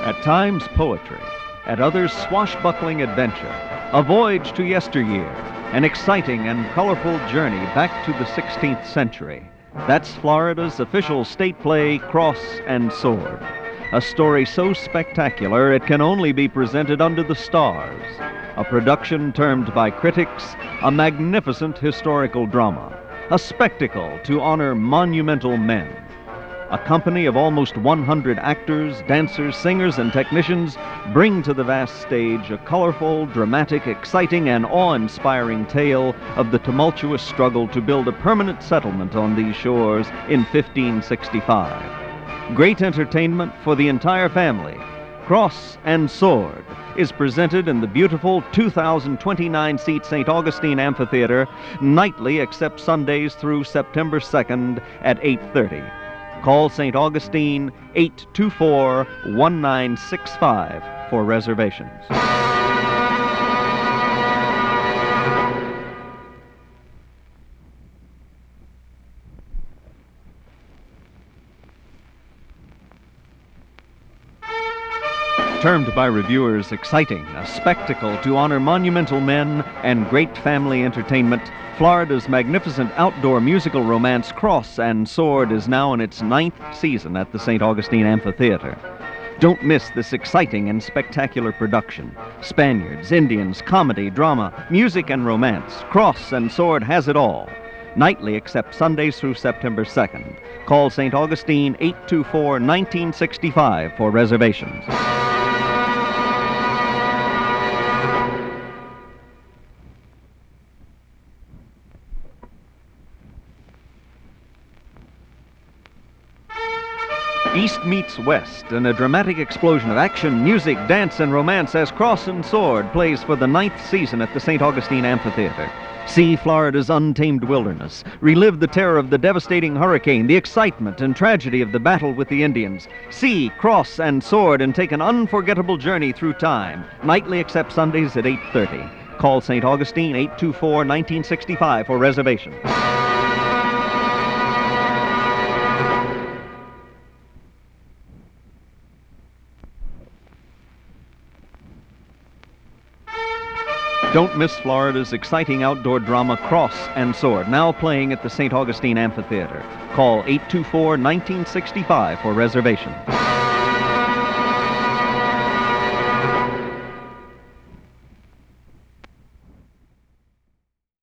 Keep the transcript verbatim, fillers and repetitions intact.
At times poetry, at others swashbuckling adventure, a voyage to yesteryear, an exciting and colorful journey back to the sixteenth century. That's Florida's official state play, Cross and Sword. A story so spectacular it can only be presented under the stars. A production termed by critics a magnificent historical drama, a spectacle to honor monumental men. A company of almost one hundred actors, dancers, singers, and technicians bring to the vast stage a colorful, dramatic, exciting, and awe-inspiring tale of the tumultuous struggle to build a permanent settlement on these shores in fifteen sixty-five. Great entertainment for the entire family. Cross and Sword is presented in the beautiful two thousand twenty-nine seat Saint Augustine Amphitheater nightly except Sundays through September second at eight thirty. Call Saint Augustine eight two four, one nine six five for reservations. Termed by reviewers exciting, a spectacle to honor monumental men, and great family entertainment, Florida's magnificent outdoor musical romance Cross and Sword is now in its ninth season at the Saint Augustine Amphitheater. Don't miss this exciting and spectacular production. Spaniards, Indians, comedy, drama, music, and romance. Cross and Sword has it all. Nightly except Sundays through September second. Call Saint Augustine eight two four, one nine six five for reservations. East meets West in a dramatic explosion of action, music, dance, and romance as Cross and Sword plays for the ninth season at the Saint Augustine Amphitheater. See Florida's untamed wilderness, relive the terror of the devastating hurricane, the excitement and tragedy of the battle with the Indians. See Cross and Sword and take an unforgettable journey through time, nightly except Sundays at eight thirty. Call Saint Augustine eight two four, one nine six five for reservations. Don't miss Florida's exciting outdoor drama Cross and Sword, now playing at the Saint Augustine Amphitheater. Call eight two four, one nine six five for reservations.